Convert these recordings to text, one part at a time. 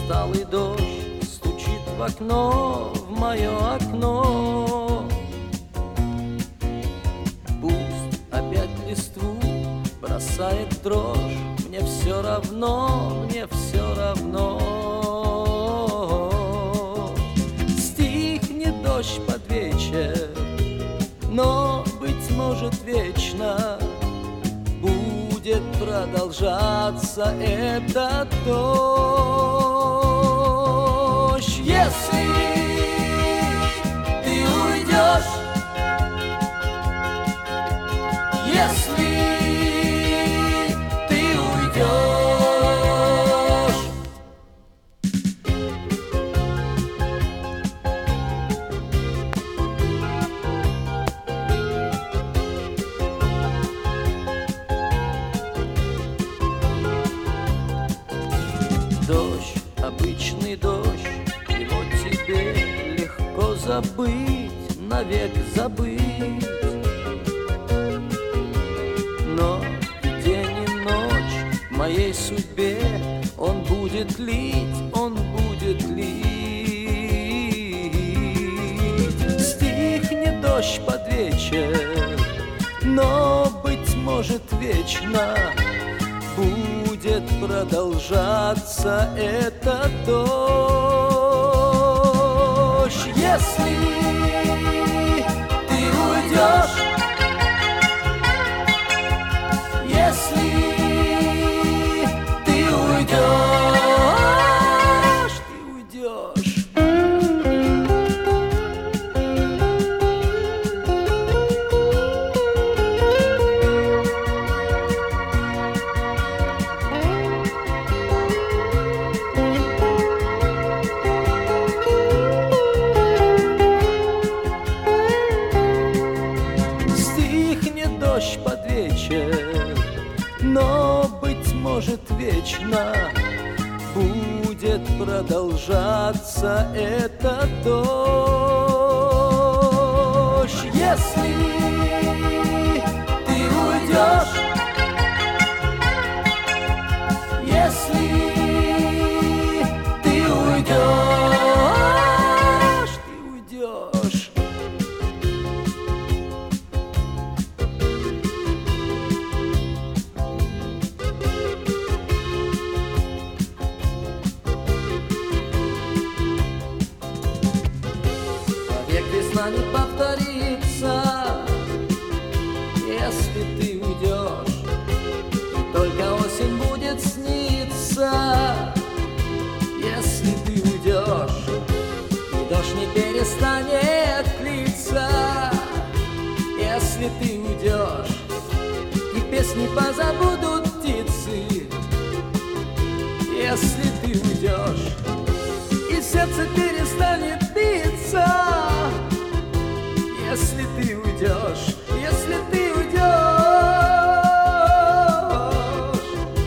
усталый дождь стучит в окно, в мое окно. Пусть опять листву бросает дрожь, мне все равно, мне все равно. Стихнет дождь под вечер, но, быть может, вечно будет продолжаться этот дождь. Если ты уйдешь, если ты уйдешь, дождь, обычный дождь, его тебе легко забыть, навек забыть. Но и день, и ночь в моей судьбе он будет лить, он будет лить. Стихнет дождь под вечер, но, быть может, вечно будет продолжаться этот дождь. Если ты уйдешь, если ты уйдешь, ты уйдешь. Стихнет дождь под вечер, но, быть может, вечно будет продолжаться этот дождь. Если ты уйдешь, если ты уйдешь, ты уйдешь. Век весна не повторится, если ты уйдешь, и только осень будет сниться, если ты уйдешь, и дождь не перестанет литься, если ты уйдешь, и песни позабудут птицы, если ты уйдешь, и сердце перестанет биться. Если ты уйдешь, если ты уйдешь.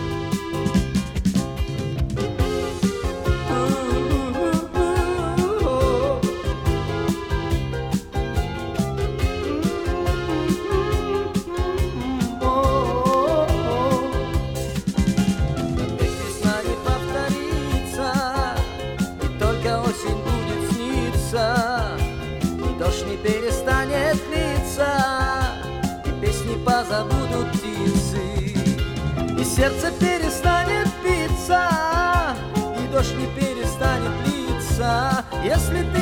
Век весна не повторится, и только осень будет сниться, и дождь не перестанет литься, и песни позабудут птицы, и сердце перестанет биться, и дождь не перестанет литься, если ты